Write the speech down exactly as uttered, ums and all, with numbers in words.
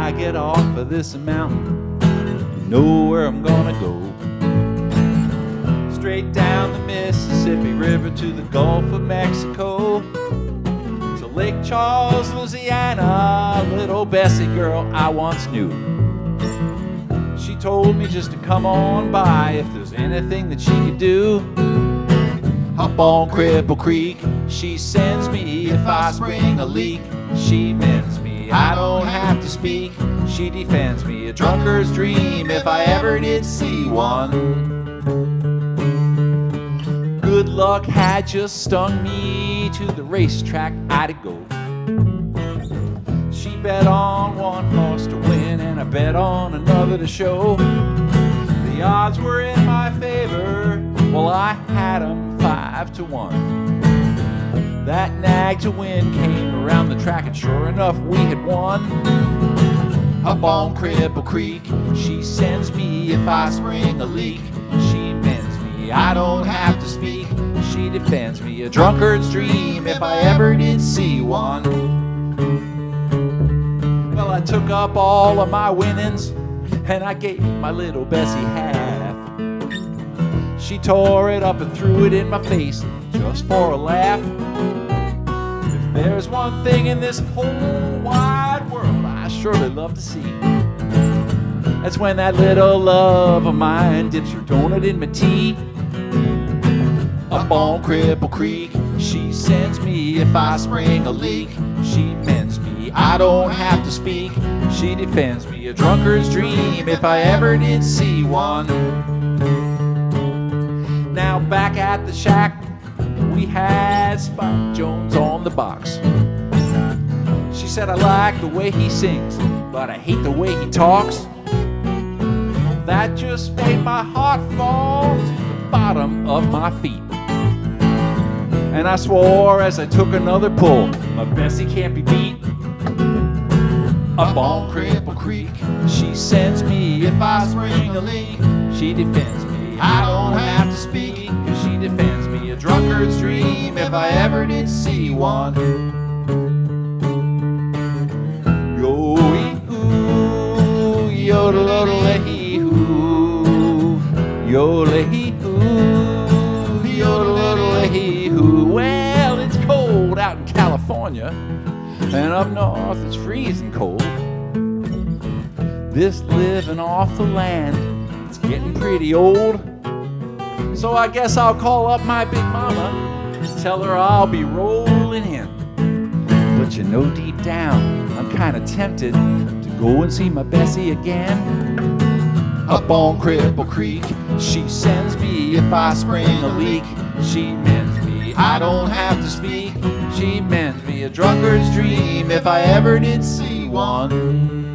I get off of this mountain, you know where I'm gonna go. Straight down the Mississippi River to the Gulf of Mexico, to Lake Charles, Louisiana, little Bessie girl I once knew. She told me just to come on by if there's anything that she could do. Hop on Cripple Creek, she sends me if I spring a leak. She mends me, I don't have to speak. She defends me, a drunkard's dream if I ever did see one. Good luck had just stung me, to the racetrack I'd go. She bet on one horse to win and I bet on another to show. The odds were in my favor, well I had 'em five to one. That nag to win came around the track and sure enough we had won. Up on Cripple Creek, she sends me if I spring a leak. She mends me, I don't have to speak. She defends me, a drunkard's dream if I ever did see one. Well, I took up all of my winnings and I gave my little Bessie half. She tore it up and threw it in my face just for a laugh. If there's one thing in this whole wide world I surely love to see, that's when that little love of mine dips her donut in my tea. Up on Cripple Creek, she sends me if I spring a leak. She mends me, I don't have to speak. She defends me, a drunkard's dream if I ever did see one. Now back at the shack, we had Spike Jones on the box. She said, I like the way he sings, but I hate the way he talks. That just made my heart fall to the bottom of my feet. And I swore as I took another pull, my Bessie can't be beat. Up on Cripple Creek, she sends me if I spring a leak. She defends me, I don't have to speak, 'cause she defends me, a drunkard's dream if I ever did see one. Yo-ee-hoo, yodel-odel-hee-hoo, yodel-hee-hoo, yodel-odel-hee-hoo. Well, it's cold out in California, and up north it's freezing cold. This living off the land, it's getting pretty old. So I guess I'll call up my big mama and tell her I'll be rolling in. But you know deep down, I'm kinda tempted to go and see my Bessie again. Up on Cripple Creek, she sends me if I spring a leak. She mends me, I don't have to speak. She mends me, a drunkard's dream if I ever did see one.